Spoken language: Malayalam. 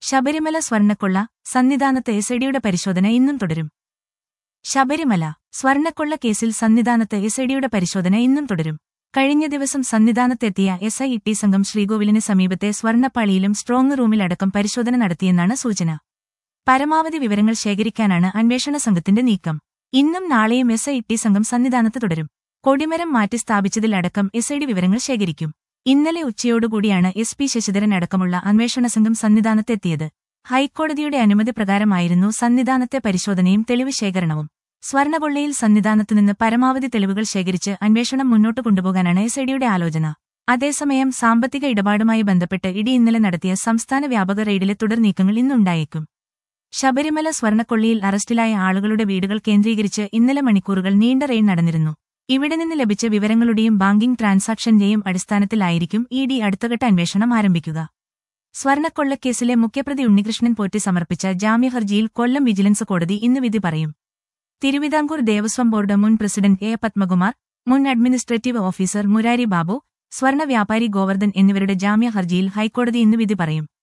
ശബരിമല സ്വർണ്ണക്കൊള്ള സന്നിധാനത്ത് എസ്ഐഡിയുടെ പരിശോധന ഇന്നും തുടരും. ശബരിമല സ്വർണ്ണക്കൊള്ള കേസിൽ സന്നിധാനത്ത് എസ്ഐഡിയുടെ പരിശോധന ഇന്നും തുടരും. കഴിഞ്ഞ ദിവസം സന്നിധാനത്തെത്തിയ SIT സംഘം ശ്രീകോവിലിന് സമീപത്തെ സ്വർണ്ണപ്പാളിയിലും സ്ട്രോങ് റൂമിലടക്കം പരിശോധന നടത്തിയെന്നാണ് സൂചന. പരമാവധി വിവരങ്ങൾ ശേഖരിക്കാനാണ് അന്വേഷണ സംഘത്തിന്റെ നീക്കം. ഇന്നും നാളെയും SIT സംഘം സന്നിധാനത്ത് തുടരും. കൊടിമരം മാറ്റി സ്ഥാപിച്ചതിലടക്കം SID വിവരങ്ങൾ ശേഖരിക്കും. ഇന്നലെ ഉച്ചയോടുകൂടിയാണ് SP ശശിധരൻ അടക്കമുള്ള അന്വേഷണ സംഘം സന്നിധാനത്തെത്തിയത്. ഹൈക്കോടതിയുടെ അനുമതി പ്രകാരമായിരുന്നു സന്നിധാനത്തെ പരിശോധനയും തെളിവ് ശേഖരണവും. സ്വർണ്ണകൊള്ളയിൽ സന്നിധാനത്തുനിന്ന് പരമാവധി തെളിവുകൾ ശേഖരിച്ച് അന്വേഷണം മുന്നോട്ട് കൊണ്ടുപോകാനാണ് SIDയുടെ ആലോചന. അതേസമയം സാമ്പത്തിക ഇടപാടുമായി ബന്ധപ്പെട്ട് ഇഡി ഇന്നലെ നടത്തിയ സംസ്ഥാന വ്യാപക റെയ്ഡിലെ തുടർ നീക്കങ്ങൾ ഇന്നുണ്ടായേക്കും. ശബരിമല സ്വർണ്ണക്കൊള്ളിയിൽ അറസ്റ്റിലായ ആളുകളുടെ വീടുകൾ കേന്ദ്രീകരിച്ച് ഇന്നലെ മണിക്കൂറുകൾ നീണ്ട റെയ്ഡ് നടന്നിരുന്നു. ഇവിടെ നിന്ന് ലഭിച്ച വിവരങ്ങളുടെയും ബാങ്കിംഗ് ട്രാൻസാക്ഷന്റെയും അടിസ്ഥാനത്തിലായിരിക്കും ഇഡി അടുത്തഘട്ട അന്വേഷണം ആരംഭിക്കുക. സ്വർണ്ണക്കൊള്ളക്കേസിലെ മുഖ്യപ്രതി ഉണ്ണികൃഷ്ണൻ പോറ്റി സമർപ്പിച്ച ജാമ്യഹർജിയിൽ കൊല്ലം വിജിലൻസ് കോടതി ഇന്ന് വിധി പറയും. തിരുവിതാംകൂർ ദേവസ്വം ബോർഡ് മുൻ പ്രസിഡന്റ് പത്മകുമാർ, മുൻ അഡ്മിനിസ്ട്രേറ്റീവ് ഓഫീസർ മുരാരി ബാബു, സ്വർണ്ണ വ്യാപാരി ഗോവർദ്ധൻ എന്നിവരുടെ ജാമ്യഹർജിയിൽ ഹൈക്കോടതി ഇന്ന് വിധി പറയും.